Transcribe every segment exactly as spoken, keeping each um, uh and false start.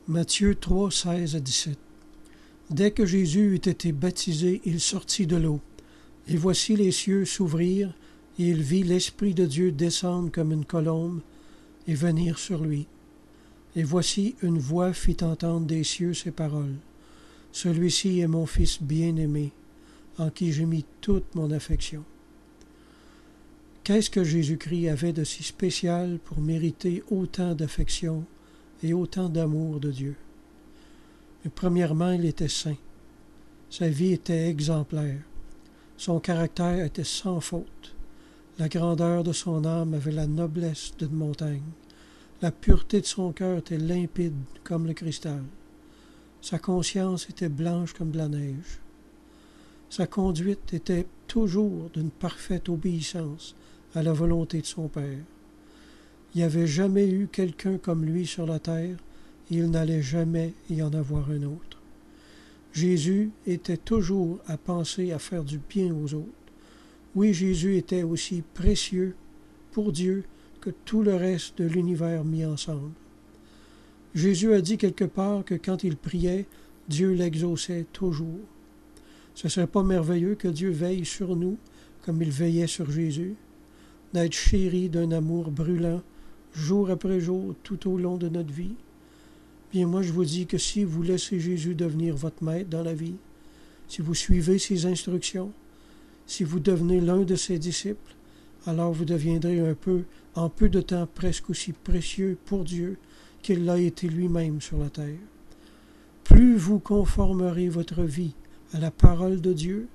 Matthieu trois, seize à dix-sept. Dès que Jésus eut été baptisé, il sortit de l'eau. Et voici les cieux s'ouvrirent, et il vit l'Esprit de Dieu descendre comme une colombe et venir sur lui. Et voici une voix fit entendre des cieux ces paroles. Celui-ci est mon Fils bien-aimé, en qui j'ai mis toute mon affection. Qu'est-ce que Jésus-Christ avait de si spécial pour mériter autant d'affection et autant d'amour de Dieu? Mais premièrement, il était saint. Sa vie était exemplaire. Son caractère était sans faute. La grandeur de son âme avait la noblesse d'une montagne. La pureté de son cœur était limpide comme le cristal. Sa conscience était blanche comme de la neige. Sa conduite était toujours d'une parfaite obéissance à la volonté de son Père. Il n'y avait jamais eu quelqu'un comme lui sur la terre, et il n'allait jamais y en avoir un autre. Jésus était toujours à penser à faire du bien aux autres. Oui, Jésus était aussi précieux pour Dieu que tout le reste de l'univers mis ensemble. Jésus a dit quelque part que quand il priait, Dieu l'exauçait toujours. Ce ne serait pas merveilleux que Dieu veille sur nous comme il veillait sur Jésus, d'être chéri d'un amour brûlant, jour après jour, tout au long de notre vie? Bien, moi, je vous dis que si vous laissez Jésus devenir votre maître dans la vie, si vous suivez ses instructions, si vous devenez l'un de ses disciples, alors vous deviendrez un peu, en peu de temps, presque aussi précieux pour Dieu qu'il l'a été lui-même sur la terre. Plus vous conformerez votre vie à la parole de Dieu,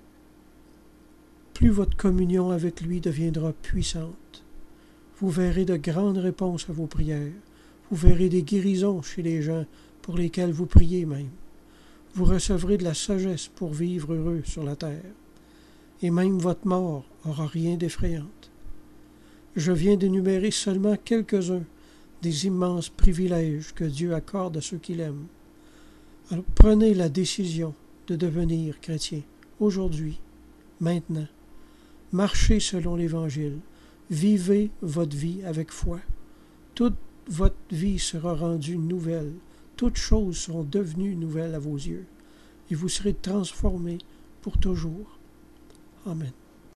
plus votre communion avec lui deviendra puissante. Vous verrez de grandes réponses à vos prières. Vous verrez des guérisons chez les gens pour lesquels vous priez même. Vous recevrez de la sagesse pour vivre heureux sur la terre. Et même votre mort n'aura rien d'effrayante. Je viens d'énumérer seulement quelques-uns des immenses privilèges que Dieu accorde à ceux qu'il aime. Alors prenez la décision de devenir chrétien, aujourd'hui, maintenant. Marchez selon l'Évangile. Vivez votre vie avec foi. Toute votre vie sera rendue nouvelle. Toutes choses seront devenues nouvelles à vos yeux. Et vous serez transformés pour toujours. Amen.